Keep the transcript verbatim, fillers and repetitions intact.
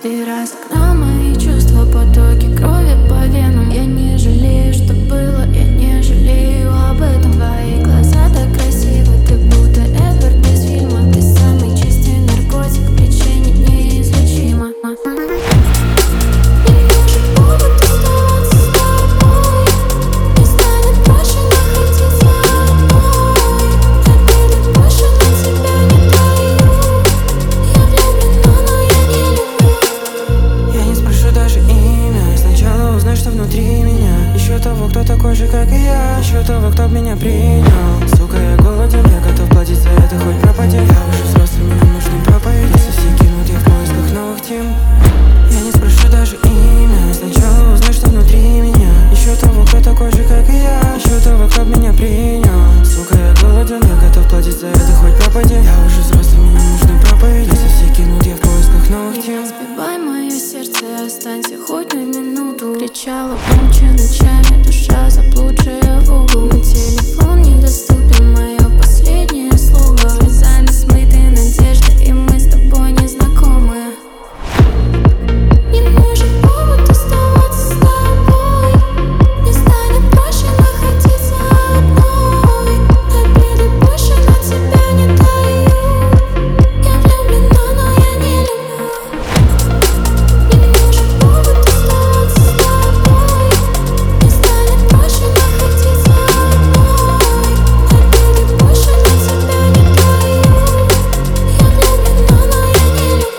Разбирай с окна мои чувства, потоки крови по венам. Я не жалею, что было, я не жалею об этом. Твои глаза так красивы, ты будто Эдвард из фильма. Ты самый чистый наркотик, лечение неизлечимо. Не нужен повод оставаться с тобой. Не станет проще находиться одной. Обиды больше на тебя не даю. Я влюблена, но я не люблю. Я не спрошу даже имя. Сначала узнай, что внутри меня. Ищу того, кто такой же, как и я. Ищу того, кто б меня принял. Сука, я голоден, я готов платить за это, хоть пропади. Я уже взрослый, мне не нужны проповеди. Если все кинут, я в поисках новых тем. Я не спрошу даже имя. Сначала узнай, что внутри меня. Ищу того, кто такой же, как и я. Ищу того, кто б меня принял. Сука, я голоден, я готов платить за это, хоть пропади. Я уже взрослый, мне не нужны проповеди. Если все кинут, я в поисках новых тем. Разбивай мое сердце, останься хоть на минуту. Кричала молча ночами, душа заблудшая в угол. На телефон недоступен, мое последнее слово. Слезами смыты надежды, и мы с тобой не знакомы. Не нужен повод оставаться с тобой. Не станет проще находиться одной. Обиды больше на тебя не даю. Я влюблена, но я не люблю. Не нужен повод оставаться с тобой. Не станет проще находиться одной. Обиды больше на тебя не даю. Я влюблена, но я не люблю.